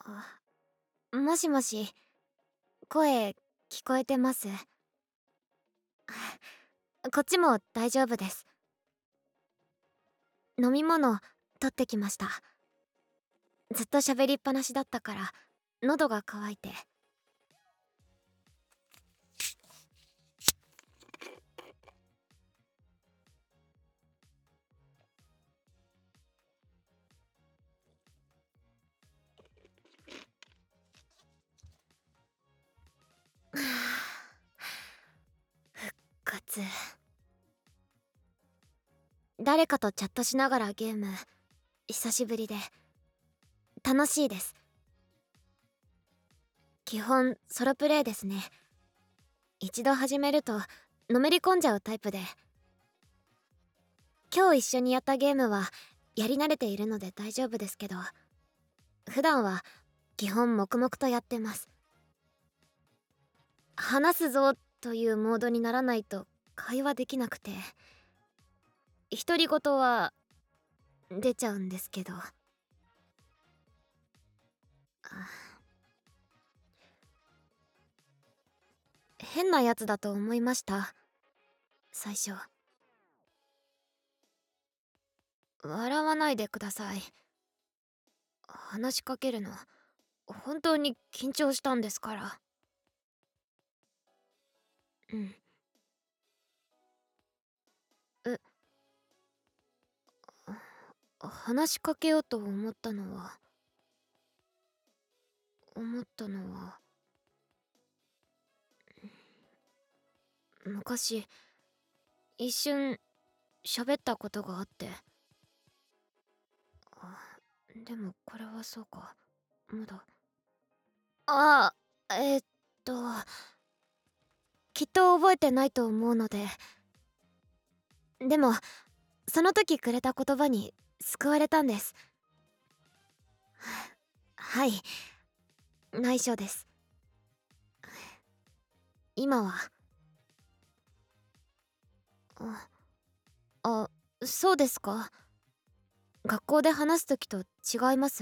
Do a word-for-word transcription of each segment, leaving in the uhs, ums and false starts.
あ、もしもし、声聞こえてます？こっちも大丈夫です。飲み物取ってきました。ずっと喋りっぱなしだったから喉が渇いて。復活。誰かとチャットしながらゲーム久しぶりで楽しいです。基本ソロプレイですね。一度始めるとのめり込んじゃうタイプで、今日一緒にやったゲームはやり慣れているので大丈夫ですけど、普段は基本黙々とやってます。話すぞというモードにならないと会話できなくて、独り言は出ちゃうんですけど。あ、変なやつだと思いました、最初。笑わないでください。話しかけるの本当に緊張したんですから。うん。え、話しかけようと思ったのは思ったのは昔一瞬喋ったことがあって。あ、でもこれはそうか、まだ。ああ、えー、っときっと覚えてないと思うので。でもその時くれた言葉に救われたんです。はい、内緒です。今は。あ、あ、そうですか。学校で話す時と違います？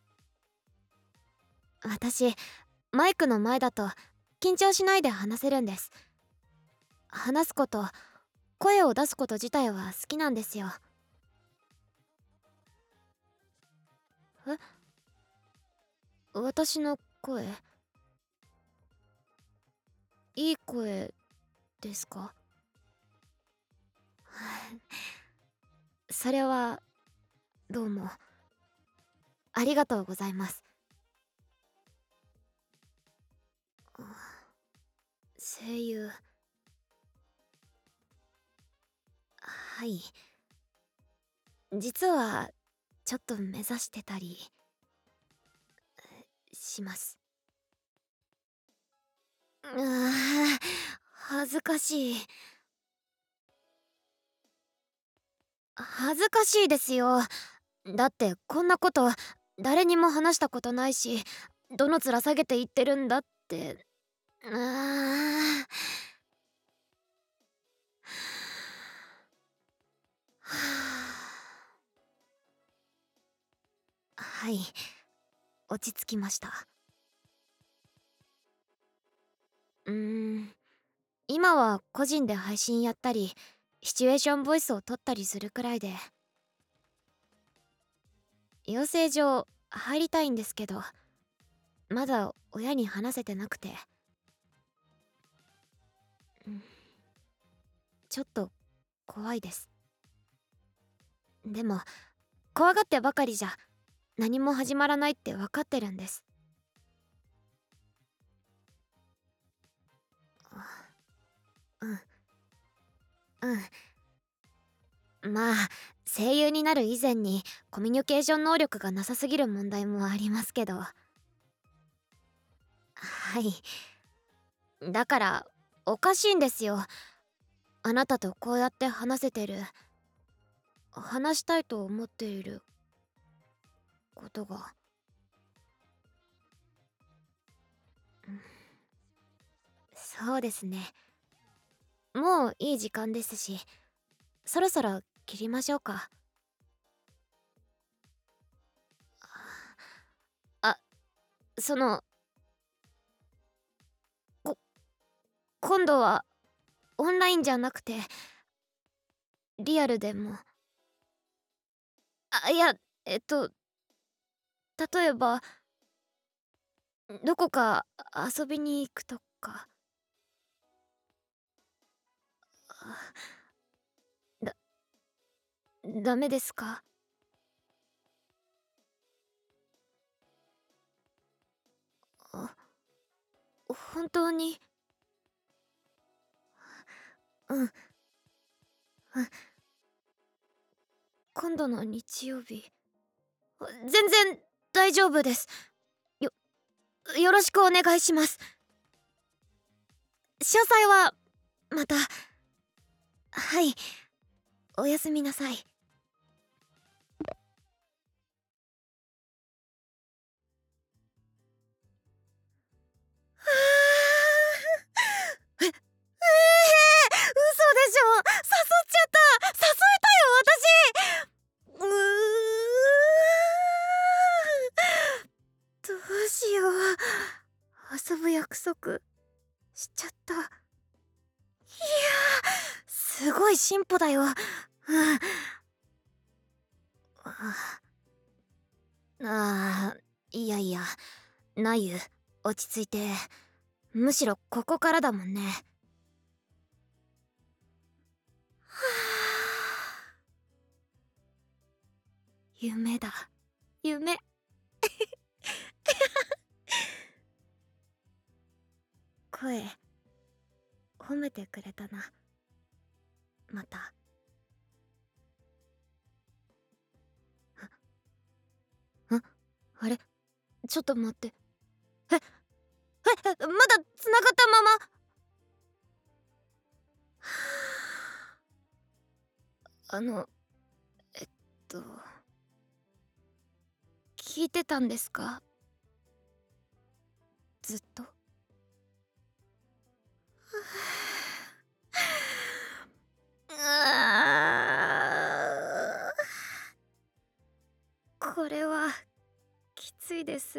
私マイクの前だと緊張しないで話せるんです。話すこと、声を出すこと自体は好きなんですよ。え、私の声いい声ですか？それはどうもありがとうございます。声優、はい、実はちょっと目指してたりします。うー、恥ずかしい。恥ずかしいですよ。だってこんなこと誰にも話したことないし、どの面下げて言ってるんだって。うー、はい、落ち着きました。うーん、今は個人で配信やったりシチュエーションボイスを取ったりするくらいで。養成所入りたいんですけど、まだ親に話せてなくて。うん、ちょっと怖いです。でも怖がってばかりじゃ何も始まらないって分かってるんです。うんうん、まあ声優になる以前にコミュニケーション能力がなさすぎる問題もありますけど。はい、だからおかしいんですよ、あなたとこうやって話せてる、話したいと思っていることが。そうですね、もういい時間ですし、そろそろ切りましょうか。あ、 そのこ今度はオンラインじゃなくてリアルでも。あ、いや、えっと例えばどこか遊びに行くとか。だダメですか？あ、本当に。うん。今度の日曜日全然大丈夫です。よよろしくお願いします。詳細はまた。はい、おやすみなさい。え、ええー、嘘でしょ。誘っちゃった。誘えたよ私。うー、どうしよう。遊ぶ約束しちゃった。いやー、すごい進歩だよ。うん。ああ、いやいや、なゆ、落ち着いて。むしろここからだもんね。はあ、夢だ、夢。声褒めてくれたな、また。あ、あれ、ちょっと待って。ええ、まだ繋がったまま。あのえっと聞いてたんですか、ずっと。あー、これはきついです。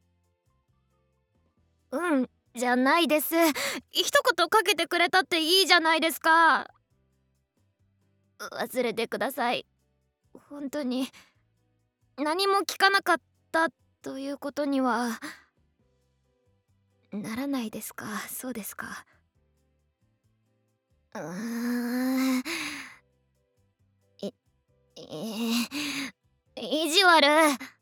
うんじゃないです。一言かけてくれたっていいじゃないですか。忘れてください。本当に何も聞かなかったということにはならないですか。そうですか。うーん、い、い意地悪。